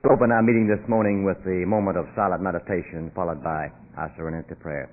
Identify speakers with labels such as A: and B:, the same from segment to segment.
A: We'll open our meeting this morning with the moment of silent meditation followed by our serenity prayer.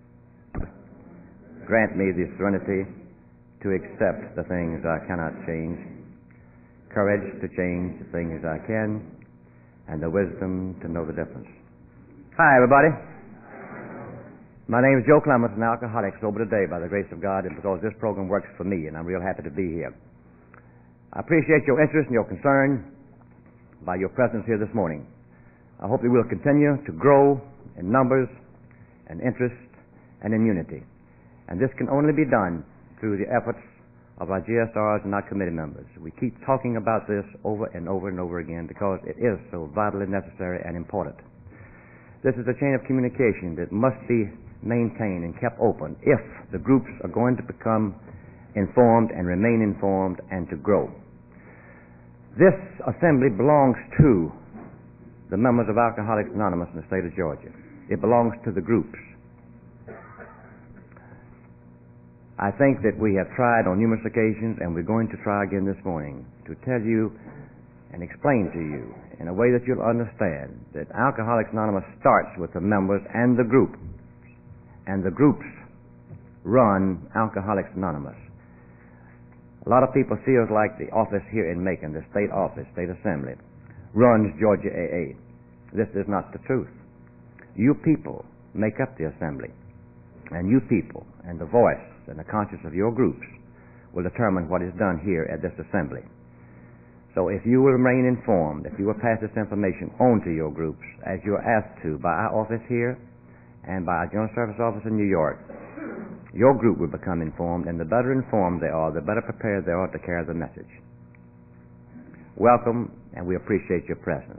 A: Grant me the serenity to accept the things I cannot change, courage to change the things I can, and the wisdom to know the difference. Hi, everybody. My name is Joe Clements, an alcoholic, sober today by the grace of God, and because this program works for me, and I'm real happy to be here. I appreciate your interest and your concern by your presence here this morning. I hope that we'll continue to grow in numbers and interest and in unity. And this can only be done through the efforts of our GSRs and our committee members. We keep talking about this over and over and over again because it is so vitally necessary and important. This is a chain of communication that must be maintained and kept open if the groups are going to become informed and remain informed and to grow. This assembly belongs to the members of Alcoholics Anonymous in the state of Georgia. It belongs to the groups. I think that we have tried on numerous occasions, and we're going to try again this morning, to tell you and explain to you in a way that you'll understand that Alcoholics Anonymous starts with the members and the group, and the groups run Alcoholics Anonymous. A lot of people feel like the office here in Macon, the state office, state assembly, runs Georgia AA. This is not the truth. You people make up the assembly, and you people and the voice and the conscience of your groups will determine what is done here at this assembly. So if you will remain informed, if you will pass this information on to your groups, as you are asked to by our office here and by our General Service office in New York, your group will become informed, and the better informed they are, the better prepared they are to carry the message. Welcome, and we appreciate your presence.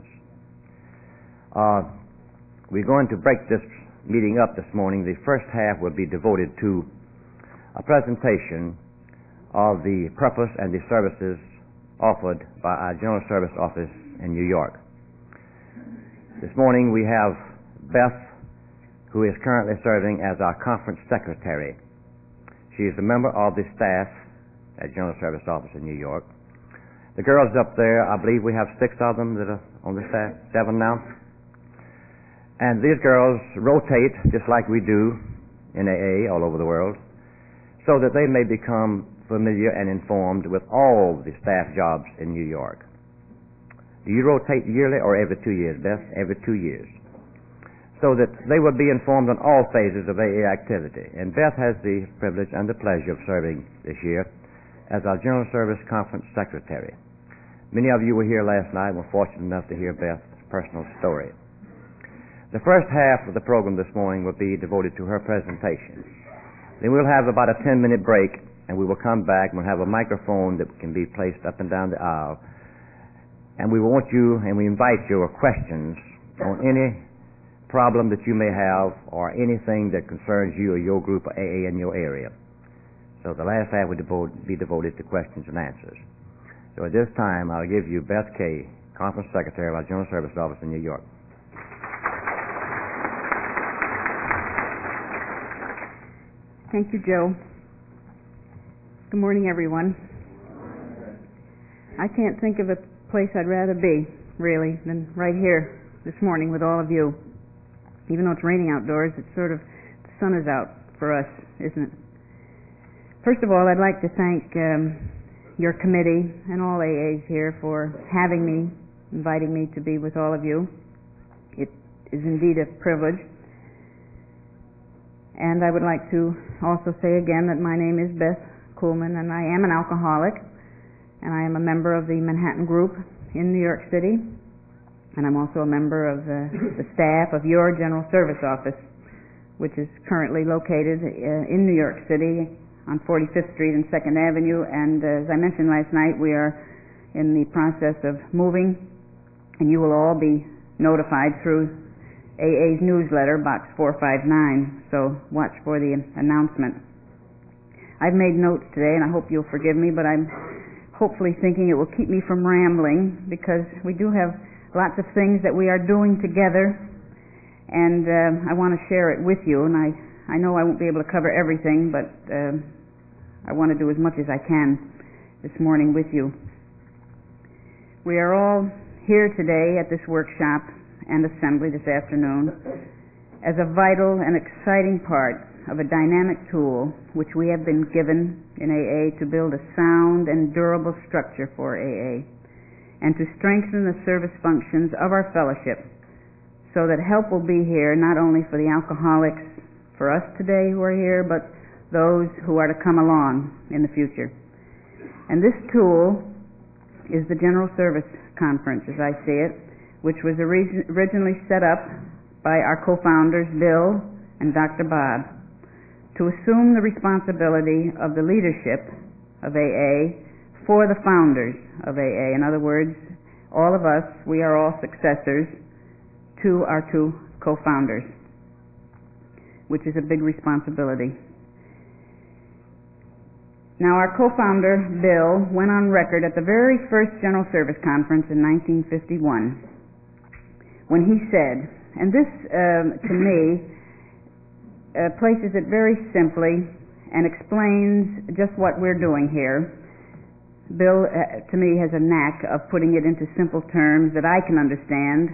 A: We're going to break this meeting up this morning. The first half will be devoted to a presentation of the purpose and the services offered by our General Service office in New York. This morning we have Beth, who is currently serving as our conference secretary. She is a member of the staff at General Service office in New York. The girls up there, I believe we have 6 of them that are on the staff, 7 now. And these girls rotate just like we do in AA all over the world, so that they may become familiar and informed with all the staff jobs in New York. Do you rotate yearly or every 2 years, Beth? Every 2 years. So that they will be informed on all phases of AA activity. And Beth has the privilege and the pleasure of serving this year as our General Service Conference Secretary. Many of you were here last night and were fortunate enough to hear Beth's personal story. The first half of the program this morning will be devoted to her presentation. Then we'll have about a 10-minute break, and we will come back and we'll have a microphone that can be placed up and down the aisle. And we want you, and we invite your questions on any problem that you may have or anything that concerns you or your group of AA in your area. So the last half will be devoted to questions and answers. So at this time, I'll give you Beth Kay, Conference Secretary of our General Service Office in New York.
B: Thank you, Joe. Good morning, everyone. I can't think of a place I'd rather be, really, than right here this morning with all of you. Even though it's raining outdoors, it's sort of, the sun is out for us, isn't it? First of all, I'd like to thank your committee and all AAs here for having me, inviting me to be with all of you. It is indeed a privilege. And I would like to also say again that my name is Beth Kuhlman, and I am an alcoholic, and I am a member of the Manhattan Group in New York City. And I'm also a member of the staff of your General Service office, which is currently located in New York City on 45th Street and 2nd Avenue. And as I mentioned last night, we are in the process of moving, and you will all be notified through AA's newsletter, Box 459, so watch for the announcement. I've made notes today, and I hope you'll forgive me, but I'm hopefully thinking it will keep me from rambling, because we do have lots of things that we are doing together, and I want to share it with you. And I know I won't be able to cover everything, but I want to do as much as I can this morning with you. We are all here today at this workshop and assembly this afternoon as a vital and exciting part of a dynamic tool which we have been given in AA to build a sound and durable structure for AA and to strengthen the service functions of our fellowship so that help will be here not only for the alcoholics, for us today who are here, but those who are to come along in the future. And this tool is the General Service Conference, as I see it, which was originally set up by our co-founders, Bill and Dr. Bob, to assume the responsibility of the leadership of AA for the founders of AA. In other words, all of us, we are all successors to our two co-founders, which is a big responsibility. Now, our co-founder, Bill, went on record at the very first General Service Conference in 1951 when he said, and this, to me, places it very simply and explains just what we're doing here. Bill, to me, has a knack of putting it into simple terms that I can understand.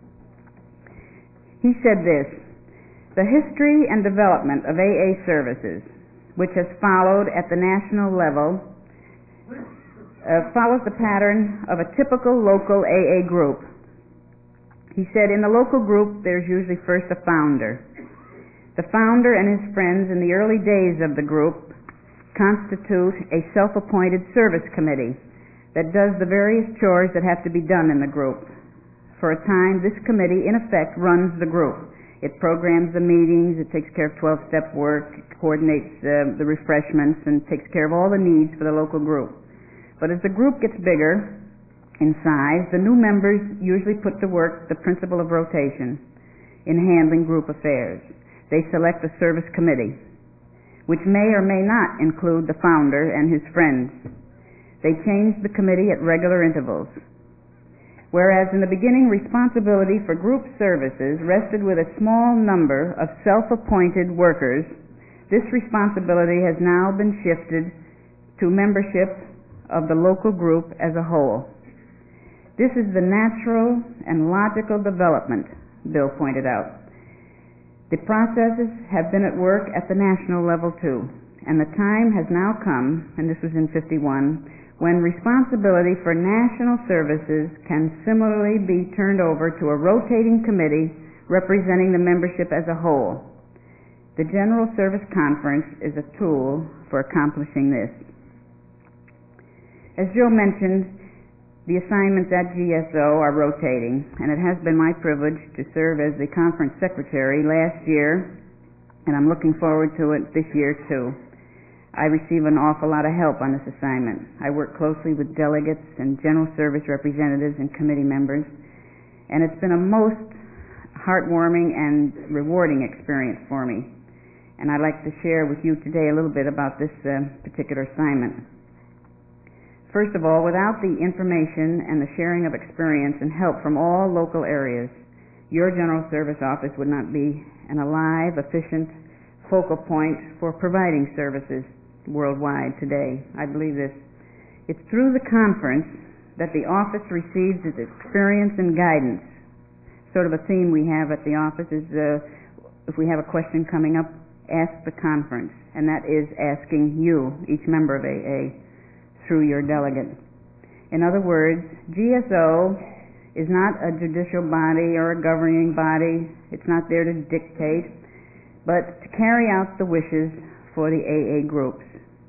B: He said this: the history and development of AA services, which has followed at the national level, follows the pattern of a typical local AA group. He said, in the local group, there's usually first a founder. The founder and his friends in the early days of the group constitute a self-appointed service committee that does the various chores that have to be done in the group. For a time, this committee, in effect, runs the group. It programs the meetings, it takes care of 12-step work, it coordinates the refreshments, and takes care of all the needs for the local group. But as the group gets bigger in size, the new members usually put to work the principle of rotation in handling group affairs. They select a service committee, which may or may not include the founder and his friends. They change the committee at regular intervals. Whereas in the beginning, responsibility for group services rested with a small number of self-appointed workers, this responsibility has now been shifted to membership of the local group as a whole. This is the natural and logical development, Bill pointed out. The processes have been at work at the national level too, and the time has now come, and this was in 51, when responsibility for national services can similarly be turned over to a rotating committee representing the membership as a whole. The General Service Conference is a tool for accomplishing this. As Joe mentioned, the assignments at GSO are rotating, and it has been my privilege to serve as the conference secretary last year, and I'm looking forward to it this year too. I receive an awful lot of help on this assignment. I work closely with delegates and general service representatives and committee members, and it's been a most heartwarming and rewarding experience for me. And I'd like to share with you today a little bit about this particular assignment. First of all, without the information and the sharing of experience and help from all local areas, your General Service Office would not be an alive, efficient focal point for providing services worldwide today. I believe this. It's through the conference that the office receives its experience and guidance. Sort of a theme we have at the office is if we have a question coming up, ask the conference, and that is asking you, each member of AA, through your delegate. In other words, GSO is not a judicial body or a governing body. It's not there to dictate, but to carry out the wishes for the AA groups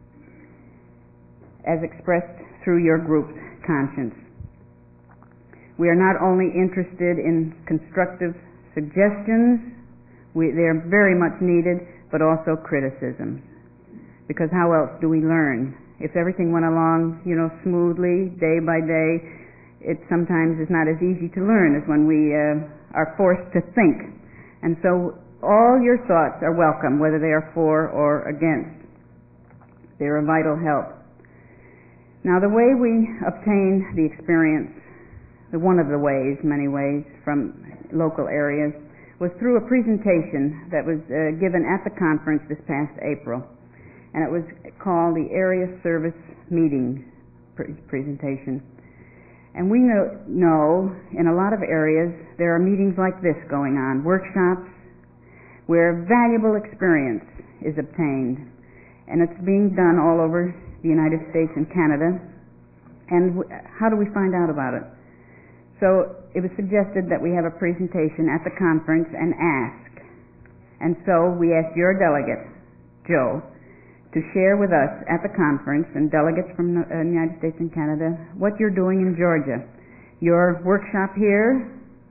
B: as expressed through your group's conscience. We are not only interested in constructive suggestions, they're very much needed, but also criticisms. Because how else do we learn? If everything went along, smoothly, day by day, it sometimes is not as easy to learn as when we are forced to think. And so all your thoughts are welcome, whether they are for or against. They're a vital help. Now, the way we obtain the experience, one of the ways, many ways, from local areas, was through a presentation that was given at the conference this past April. And it was called the Area Service Meeting presentation. And we know in a lot of areas there are meetings like this going on, workshops where valuable experience is obtained. And it's being done all over the United States and Canada. And how do we find out about it? So it was suggested that we have a presentation at the conference and ask. And so we asked your delegate, Joe, to share with us at the conference and delegates from the United States and Canada what you're doing in Georgia. Your workshop here,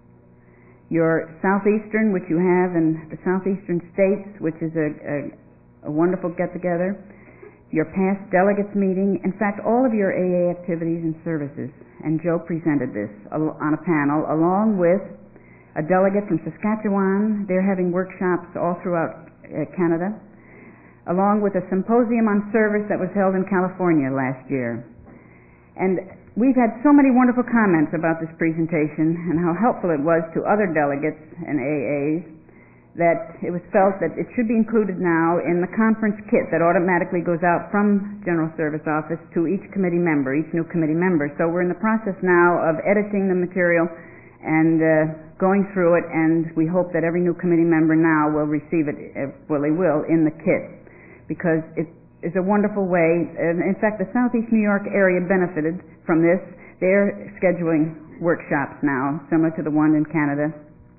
B: your Southeastern, which you have in the Southeastern states, which is a wonderful get-together, your past delegates meeting, in fact, all of your AA activities and services. And Joe presented this on a panel along with a delegate from Saskatchewan. They're having workshops all throughout Canada, along with a symposium on service that was held in California last year. And we've had so many wonderful comments about this presentation and how helpful it was to other delegates and AAs that it was felt that it should be included now in the conference kit that automatically goes out from General Service Office to each committee member, each new committee member. So we're in the process now of editing the material and going through it, and we hope that every new committee member now will receive it, well, they will, in the kit, because it is a wonderful way. In fact, the Southeast New York area benefited from this. They're scheduling workshops now, similar to the one in Canada,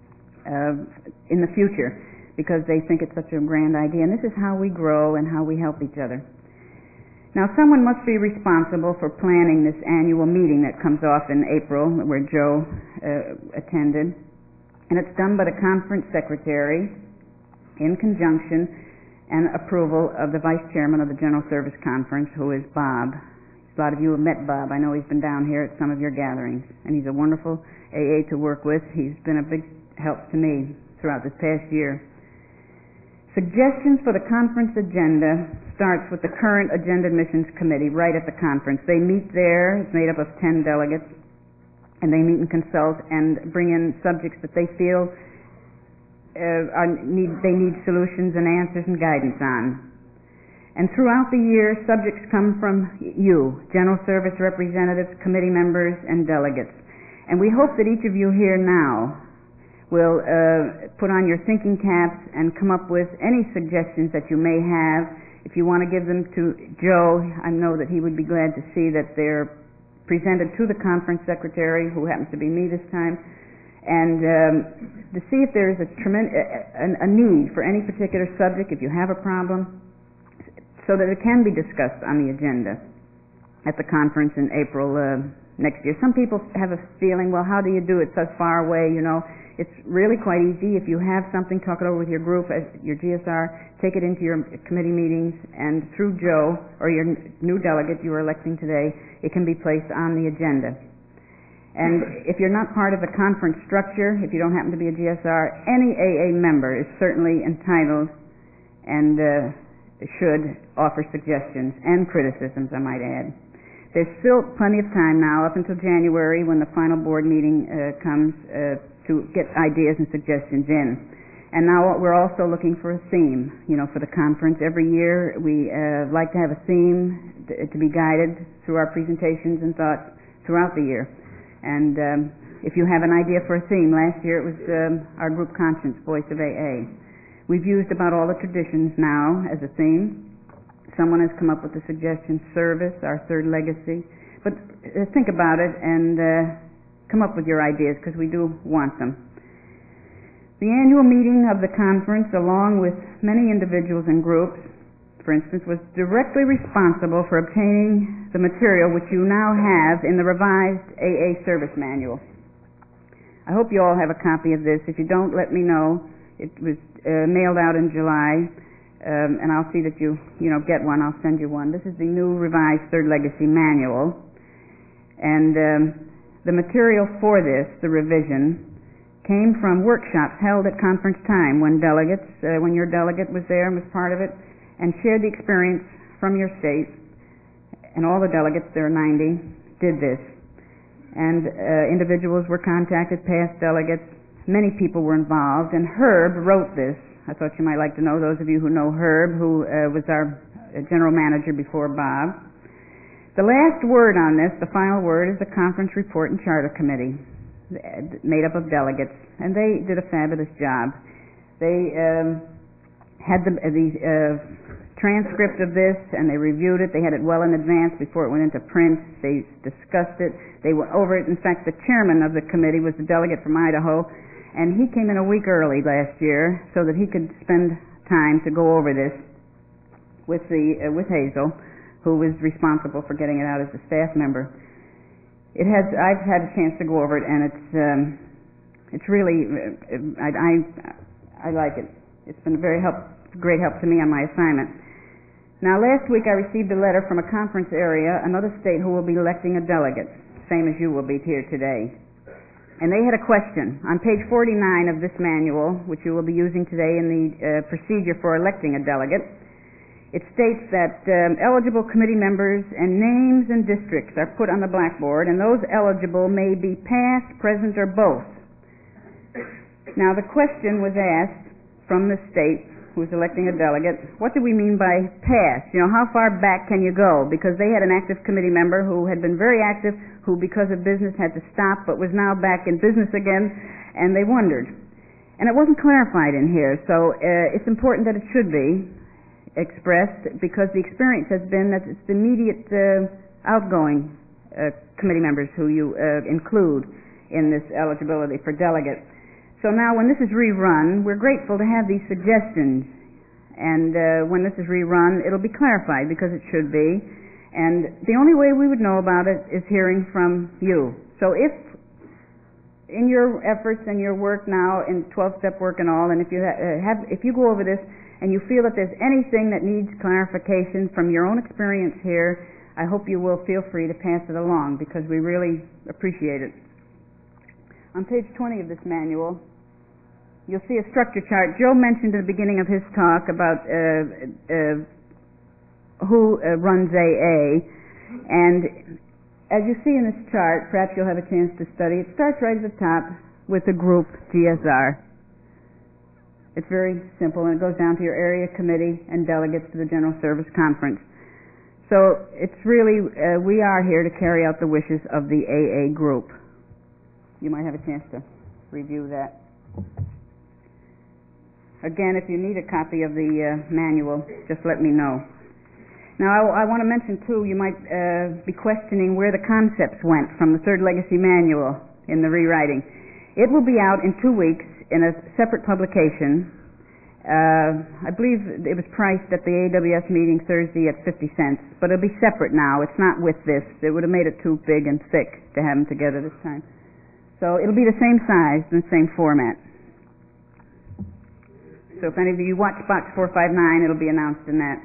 B: in the future, because they think it's such a grand idea. And this is how we grow and how we help each other. Now, someone must be responsible for planning this annual meeting that comes off in April, where Joe attended. And it's done by the conference secretary in conjunction and approval of the vice chairman of the General Service Conference, who is Bob. A lot of you have met Bob. I know he's been down here at some of your gatherings. And he's a wonderful AA to work with. He's been a big help to me throughout this past year. Suggestions for the conference agenda starts with the current Agenda Admissions Committee right at the conference. They meet there. It's made up of 10 delegates. And they meet and consult and bring in subjects that they feel they need solutions and answers and guidance on. And throughout the year, subjects come from you, General Service representatives, committee members, and delegates. And we hope that each of you here now will put on your thinking caps and come up with any suggestions that you may have. If you want to give them to Joe, I know that he would be glad to see that they're presented to the conference secretary, who happens to be me this time, and to see if there's a need for any particular subject, if you have a problem, so that it can be discussed on the agenda at the conference in April next year. Some people have a feeling, well, how do you do it so far away, you know? It's really quite easy. If you have something, talk it over with your group, your GSR, take it into your committee meetings, and through Joe, or your new delegate you are electing today, it can be placed on the agenda. And if you're not part of the conference structure, if you don't happen to be a GSR, any AA member is certainly entitled and should offer suggestions and criticisms, I might add. There's still plenty of time now, up until January, when the final board meeting comes, to get ideas and suggestions in. And now we're also looking for a theme, for the conference. Every year we like to have a theme to be guided through our presentations and thoughts throughout the year. And if you have an idea for a theme, last year it was our group conscience, Voice of AA. We've used about all the traditions now as a theme. Someone has come up with the suggestion, service, our third legacy. But think about it and come up with your ideas, because we do want them. The annual meeting of the conference, along with many individuals and groups, for instance, was directly responsible for obtaining the material which you now have in the revised AA service manual. I hope you all have a copy of this. If you don't, let me know. It was mailed out in July, and I'll see that you get one. I'll send you one. This is the new revised Third Legacy Manual. And the material for this, the revision, came from workshops held at conference time when your delegate was there and was part of it, and shared the experience from your state. And all the delegates, there are 90, did this. And individuals were contacted, past delegates. Many people were involved, and Herb wrote this. I thought you might like to know, those of you who know Herb, who was our general manager before Bob. The last word on this, the final word, is the Conference Report and Charter Committee, made up of delegates, and they did a fabulous job. They had the transcript of this, and they reviewed it. They had it well in advance before it went into print. They discussed it. They went over it. In fact, the chairman of the committee was the delegate from Idaho, and he came in a week early last year so that he could spend time to go over this with Hazel, who was responsible for getting it out as a staff member. I've had a chance to go over it, and it's really I like it. It's been a great help to me on my assignment. Now, last week I received a letter from a conference area, another state, who will be electing a delegate, same as you will be here today. And they had a question. On page 49 of this manual, which you will be using today in the procedure for electing a delegate, it states that eligible committee members and names and districts are put on the blackboard, and those eligible may be past, present, or both. Now, the question was asked from the state who's electing a delegate, what do we mean by past? You know, how far back can you go? Because they had an active committee member who had been very active, who because of business had to stop, but was now back in business again, and they wondered. And it wasn't clarified in here, so it's important that it should be expressed, because the experience has been that it's the immediate outgoing committee members who you include in this eligibility for delegate. So now when this is rerun, we're grateful to have these suggestions. And when this is rerun, it'll be clarified, because it should be. And the only way we would know about it is hearing from you. So if in your efforts and your work now in 12-step work and all, and if you go over this and you feel that there's anything that needs clarification from your own experience here, I hope you will feel free to pass it along, because we really appreciate it. On page 20 of this manual, you'll see a structure chart. Joe mentioned at the beginning of his talk about who runs AA, and as you see in this chart, perhaps you'll have a chance to study, it starts right at the top with the group GSR. It's very simple, and it goes down to your area committee and delegates to the General Service Conference. So it's really, we are here to carry out the wishes of the AA group. You might have a chance to review that. Again, if you need a copy of the manual, just let me know. Now, I want to mention, too, you might be questioning where the concepts went from the Third Legacy Manual in the rewriting. It will be out in 2 weeks in a separate publication. I believe it was priced at the AWS meeting Thursday at 50 cents, but it'll be separate now. It's not with this. It would have made it too big and thick to have them together this time. So it'll be the same size and same format. So if any of you watch Box 459, it'll be announced in that.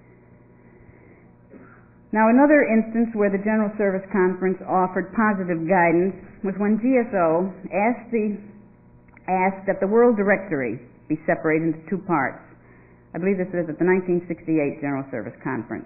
B: Now, another instance where the General Service Conference offered positive guidance was when GSO asked that the World Directory be separated into 2 parts. I believe this was at the 1968 General Service Conference.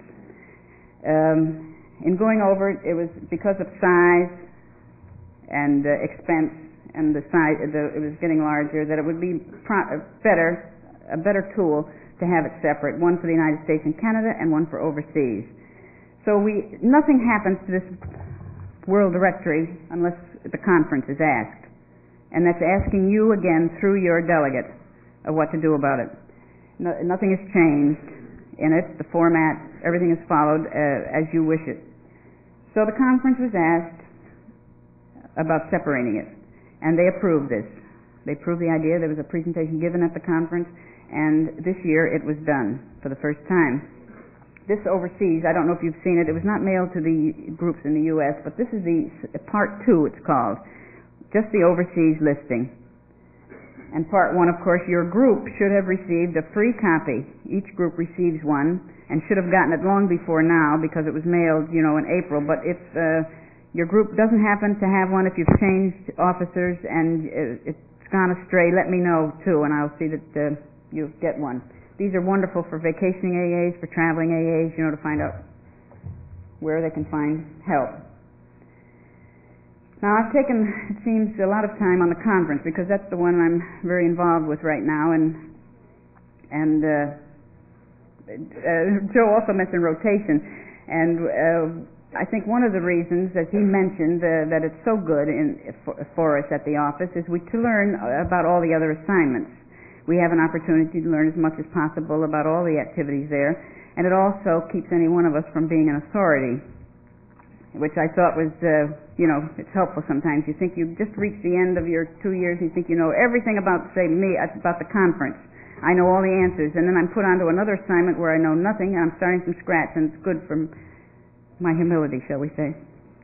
B: In going over it, it was because of size and expense, and the size, it was getting larger, that it would be a better tool to have it separate, one for the United States and Canada and one for overseas. So nothing happens to this World Directory unless the conference is asked. And that's asking you again through your delegate of what to do about it. Nothing has changed in it. The format, everything is followed as you wish it. So the conference was asked about separating it, and they approved this. They approved the idea. There was a presentation given at the conference, and this year it was done for the first time. This overseas, I don't know if you've seen it. It was not mailed to the groups in the U.S., but this is the Part 2, it's called, just the overseas listing. And Part 1, of course, your group should have received a free copy. Each group receives one, and should have gotten it long before now, because it was mailed, in April. But if your group doesn't happen to have one, if you've changed officers and it's gone astray, let me know, too, and I'll see that you get one. These are wonderful for vacationing AAs, for traveling AAs, to find out where they can find help. Now, I've taken, it seems, a lot of time on the conference, because that's the one I'm very involved with right now, and Joe also mentioned rotation, and I think one of the reasons, as he mentioned, that it's so good for us at the office is to learn about all the other assignments. We have an opportunity to learn as much as possible about all the activities there, and it also keeps any one of us from being an authority, which I thought was, it's helpful sometimes. You think you've just reached the end of your 2 years and you think you know everything about, say, about the conference. I know all the answers, and then I'm put onto another assignment where I know nothing, and I'm starting from scratch, and it's good for my humility, shall we say.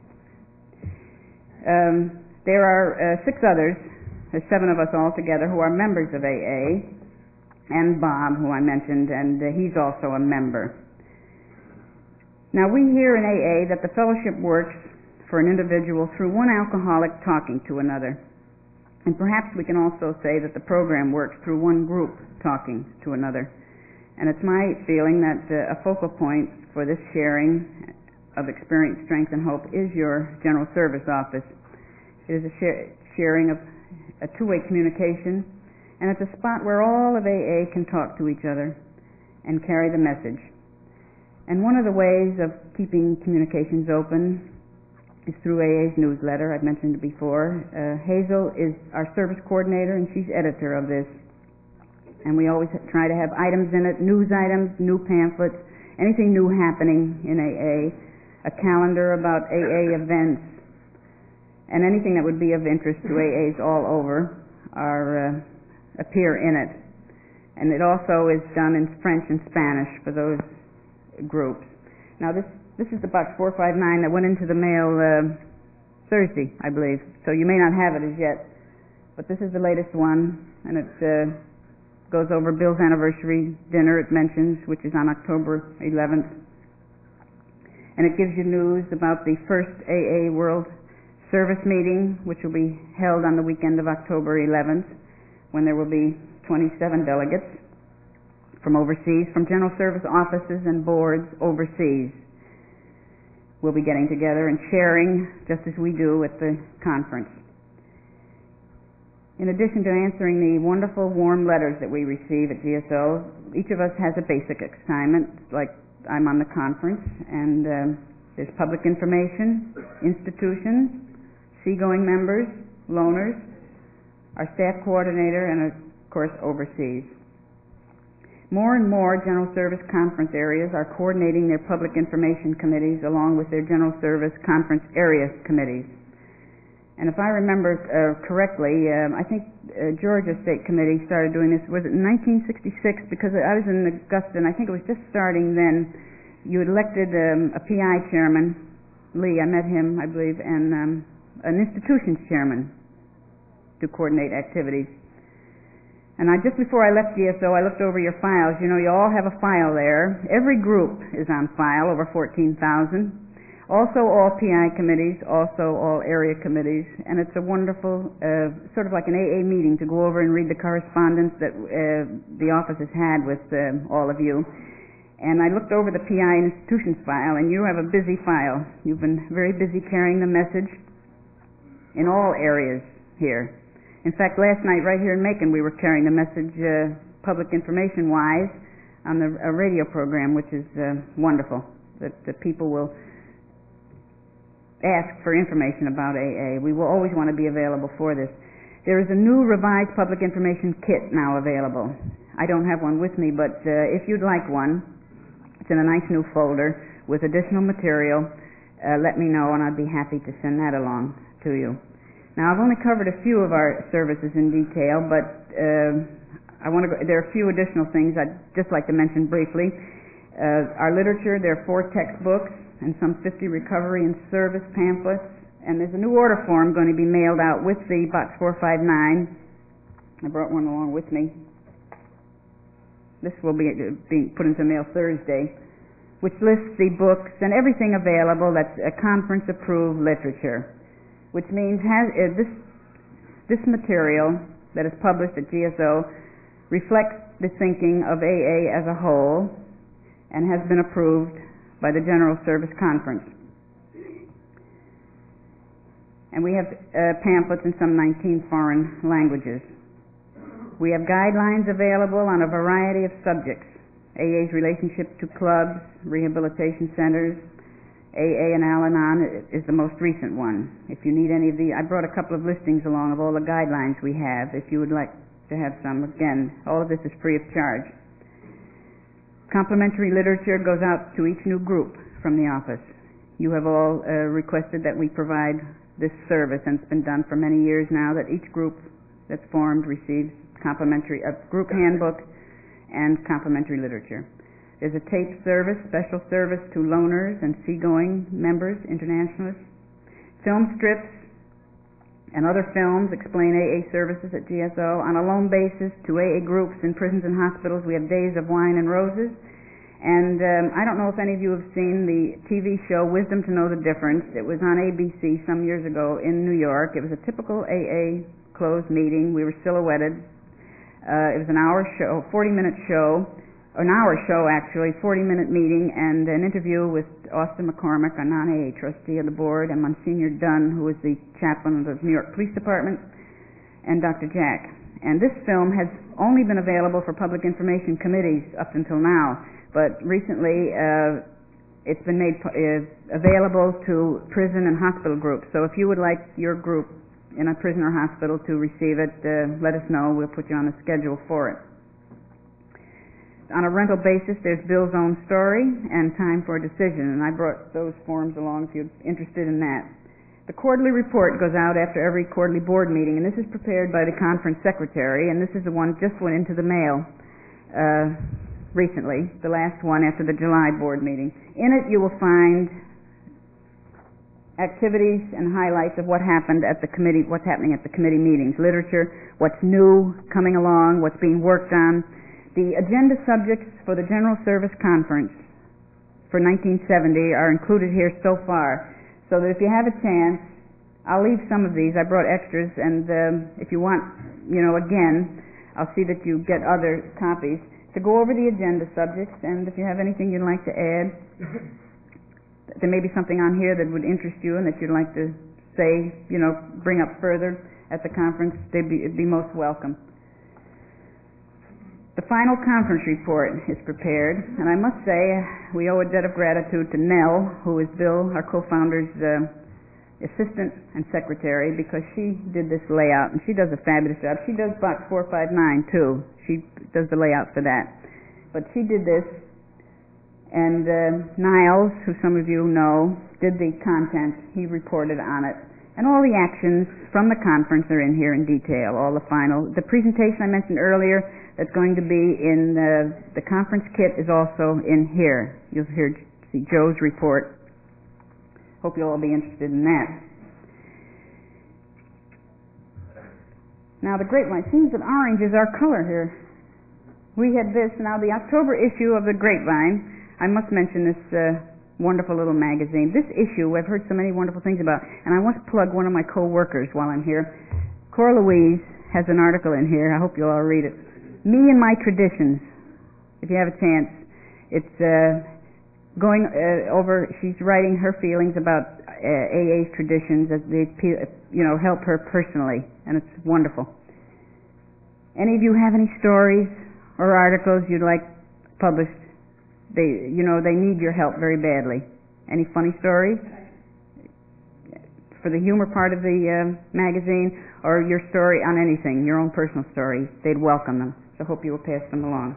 B: There are 6 others, there's 7 of us all together, who are members of AA, and Bob, who I mentioned, and he's also a member. Now, we hear in AA that the fellowship works for an individual through one alcoholic talking to another. And perhaps we can also say that the program works through one group talking to another. And it's my feeling that a focal point for this sharing of experience, strength, and hope is your General Service Office. It is a sharing of a two-way communication, and it's a spot where all of AA can talk to each other and carry the message. And one of the ways of keeping communications open is through AA's newsletter. I've mentioned it before. Hazel is our service coordinator, and she's editor of this. And we always try to have items in it, news items, new pamphlets, anything new happening in AA, a calendar about AA events, and anything that would be of interest to AAs all over appear in it. And it also is done in French and Spanish for those groups. Now this is the box 459 that went into the mail Thursday, I believe, so you may not have it as yet, but this is the latest one, and it goes over Bill's anniversary dinner, it mentions, which is on October 11th, and it gives you news about the first AA World Service meeting, which will be held on the weekend of October 11th, when there will be 27 delegates from overseas, from General Service offices and boards overseas. We'll be getting together and sharing just as we do at the conference. In addition to answering the wonderful warm letters that we receive at GSO, each of us has a basic assignment, like I'm on the conference, and there's public information, institutions, seagoing members, loaners, our staff coordinator, and of course overseas. More and more General Service conference areas are coordinating their public information committees along with their General Service conference area committees. And if I remember correctly, I think Georgia State Committee started doing this, was it in 1966? Because I was in Augusta, and I think it was just starting then. You had elected a PI chairman, Lee, I met him, I believe, and an institutions chairman to coordinate activities. And just before I left GSO, I looked over your files. You know, you all have a file there. Every group is on file, over 14,000. Also all PI committees, also all area committees. And it's a wonderful, sort of like an AA meeting to go over and read the correspondence that the office has had with all of you. And I looked over the PI institutions file, and you have a busy file. You've been very busy carrying the message in all areas here. In fact, last night right here in Macon, we were carrying the message public information-wise on a radio program, which is wonderful, that the people will ask for information about AA. We will always want to be available for this. There is a new revised public information kit now available. I don't have one with me, but if you'd like one, it's in a nice new folder with additional material. Let me know, and I'd be happy to send that along to you. Now, I've only covered a few of our services in detail, but there are a few additional things I'd just like to mention briefly. Our literature, there are 4 textbooks and some 50 recovery and service pamphlets, and there's a new order form going to be mailed out with the box 459. I brought one along with me. This will be being put into mail Thursday, which lists the books and everything available that's conference-approved literature, which means this material that is published at GSO reflects the thinking of AA as a whole and has been approved by the General Service Conference. And we have pamphlets in some 19 foreign languages. We have guidelines available on a variety of subjects: AA's relationship to clubs, rehabilitation centers, AA and Al-Anon is the most recent one. If you need any of I brought a couple of listings along of all the guidelines we have, if you would like to have some. Again, all of this is free of charge. Complimentary literature goes out to each new group from the office. You have all requested that we provide this service, and it's been done for many years now, that each group that's formed receives complimentary group handbook and complimentary literature. There's a tape service, special service to loaners and seagoing members, internationalists. Film strips and other films explain AA services at GSO. On a loan basis to AA groups in prisons and hospitals, we have Days of Wine and Roses. And I don't know if any of you have seen the TV show Wisdom to Know the Difference. It was on ABC some years ago in New York. It was a typical AA closed meeting. We were silhouetted. It was an hour show, 40-minute show. An hour show, actually, 40-minute meeting, and an interview with Austin McCormick, a non-AA trustee of the board, and Monsignor Dunn, who was the chaplain of the New York Police Department, and Dr. Jack. And this film has only been available for public information committees up until now, but recently it's been made available to prison and hospital groups. So if you would like your group in a prison or hospital to receive it, let us know. We'll put you on the schedule for it. On a rental basis, there's Bill's Own Story and Time for a Decision, and I brought those forms along if you're interested in that. The quarterly report goes out after every quarterly board meeting, and this is prepared by the conference secretary, and this is the one just went into the mail recently, the last one after the July board meeting. In it, you will find activities and highlights of what happened at the committee, what's happening at the committee meetings, literature, what's new coming along, what's being worked on. The agenda subjects for the General Service Conference for 1970 are included here so far, so that if you have a chance, I'll leave some of these. I brought extras, and if you want, again, I'll see that you get other copies to go over the agenda subjects, and if you have anything you'd like to add, there may be something on here that would interest you and that you'd like to say, bring up further at the conference, it'd be most welcome. The final conference report is prepared, and I must say we owe a debt of gratitude to Nell, who is Bill, our co-founder's assistant and secretary, because she did this layout, and she does a fabulous job. She does box 459 too. She does the layout for that. But she did this, and Niles, who some of you know, did the content. He reported on it. And all the actions from the conference are in here in detail, all the final. The presentation I mentioned earlier that's going to be in the conference kit is also in here. You'll see Joe's report. Hope you'll all be interested in that. Now the Grapevine, it seems that orange is our color here. We had this, now the October issue of the Grapevine, I must mention this wonderful little magazine. This issue I've heard so many wonderful things about, and I want to plug one of my co-workers while I'm here. Cora Louise has an article in here. I hope you'll all read it. Me and My Traditions, if you have a chance. It's going over, she's writing her feelings about AA's traditions as they help her personally, and it's wonderful. Any of you have any stories or articles you'd like published? They need your help very badly. Any funny stories for the humor part of the magazine, or your story on anything, your own personal story? They'd welcome them. So hope you will pass them along.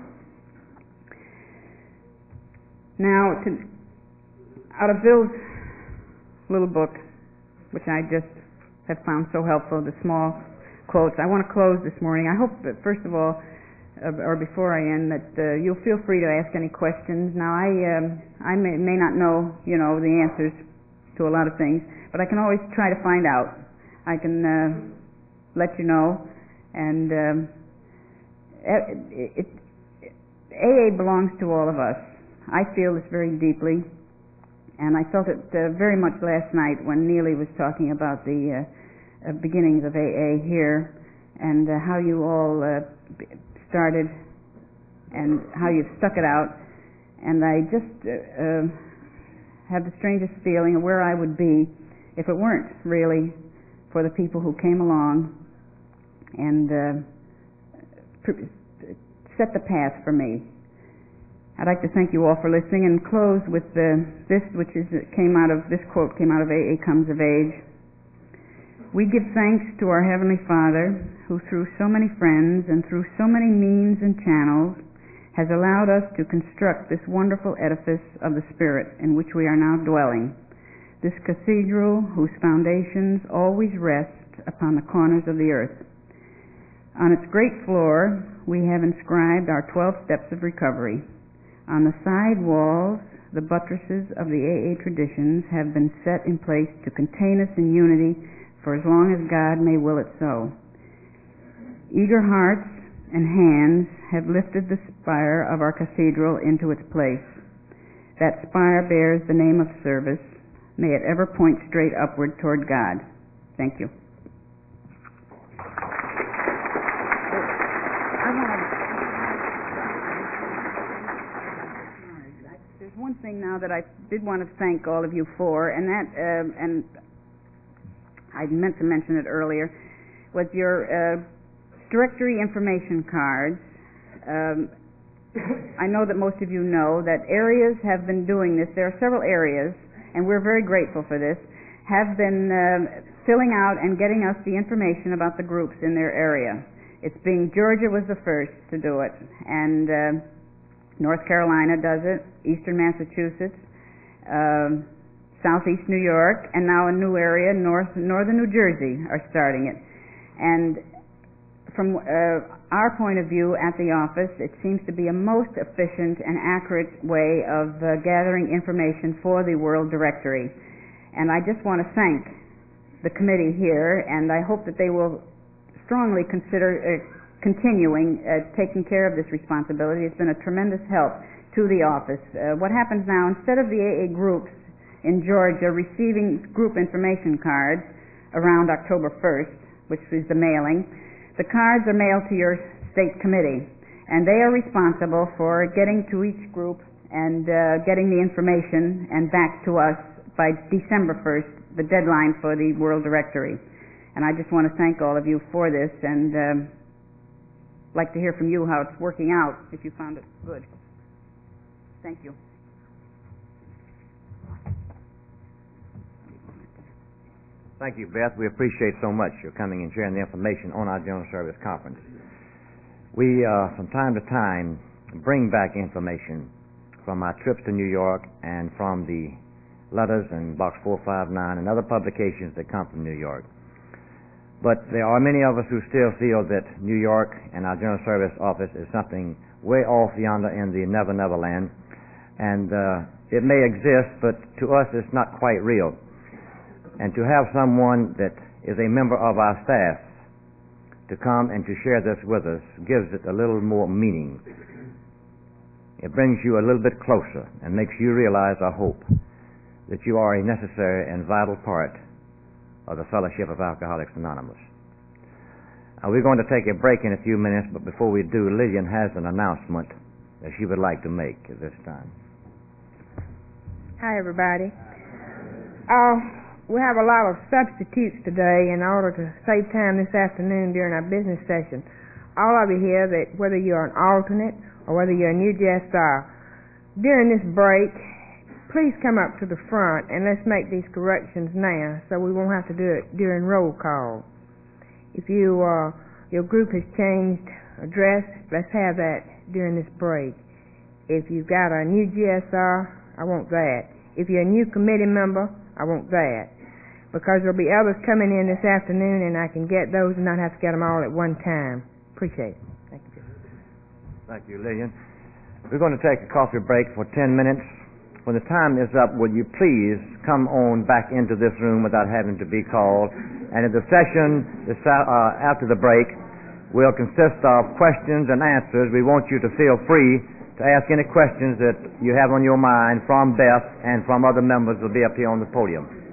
B: Now, out of Bill's little book, which I just have found so helpful, the small quotes, I want to close this morning. I hope that, first of all, or before I end, that you'll feel free to ask any questions. Now, I may not know, the answers to a lot of things, but I can always try to find out. I can let you know, and AA belongs to all of us. I feel this very deeply, and I felt it very much last night when Neely was talking about the beginnings of AA here, and how you all started and how you've stuck it out. And I just have the strangest feeling of where I would be if it weren't really for the people who came along and set the path for me. I'd like to thank you all for listening and close with this quote came out of AA Comes of Age. We give thanks to our Heavenly Father, who through so many friends and through so many means and channels has allowed us to construct this wonderful edifice of the Spirit in which we are now dwelling, this cathedral whose foundations always rest upon the corners of the earth. On its great floor, we have inscribed our 12 steps of recovery. On the side walls, the buttresses of the AA traditions have been set in place to contain us in unity for as long as God may will it so. Eager hearts and hands have lifted the spire of our cathedral into its place. That spire bears the name of service. May it ever point straight upward toward God. Thank you. There's one thing now that I did want to thank all of you for, and I meant to mention it earlier, was your directory information cards. I know that most of you know that areas have been doing this. There are several areas, and we're very grateful for this, have been filling out and getting us the information about the groups in their area. Georgia was the first to do it, and North Carolina does it, Eastern Massachusetts, Southeast New York, and now a new area, Northern New Jersey, are starting it. And from our point of view at the office, it seems to be a most efficient and accurate way of gathering information for the World Directory. And I just want to thank the committee here, and I hope that they will strongly consider continuing taking care of this responsibility. It's been a tremendous help to the office. What happens now, instead of the AA groups in Georgia receiving group information cards around October 1st, which is the mailing, the cards are mailed to your state committee, and they are responsible for getting to each group and getting the information and back to us by December 1st, the deadline for the World Directory. And I just want to thank all of you for this, and like to hear from you how it's working out, if you found it good. Thank you.
A: Thank you, Beth. We appreciate so much your coming and sharing the information on our General Service Conference. We, from time to time, bring back information from our trips to New York and from the letters in Box 459 and other publications that come from New York. But there are many of us who still feel that New York and our General Service Office is something way off yonder in the Never Never Land. And it may exist, but to us it's not quite real. And to have someone that is a member of our staff to come and to share this with us gives it a little more meaning. It brings you a little bit closer and makes you realize, I hope, that you are a necessary and vital part of the Fellowship of Alcoholics Anonymous. We're going to take a break in a few minutes, but before we do, Lillian has an announcement that she would like to make at this time.
C: Hi, everybody. We have a lot of substitutes today in order to save time this afternoon during our business session. All of you here, that whether you're an alternate or whether you're a new GSR, during this break, please come up to the front and let's make these corrections now so we won't have to do it during roll call. If your group has changed address, let's have that during this break. If you've got a new GSR, I want that. If you're a new committee member, I want that. Because there'll be others coming in this afternoon and I can get those and not have to get them all at one time. Appreciate it. Thank you.
A: Thank you, Lillian. We're going to take a coffee break for 10 minutes. When the time is up, will you please come on back into this room without having to be called? And in the session after the break will consist of questions and answers. We want you to feel free to ask any questions that you have on your mind from Beth and from other members who will be up here on the podium.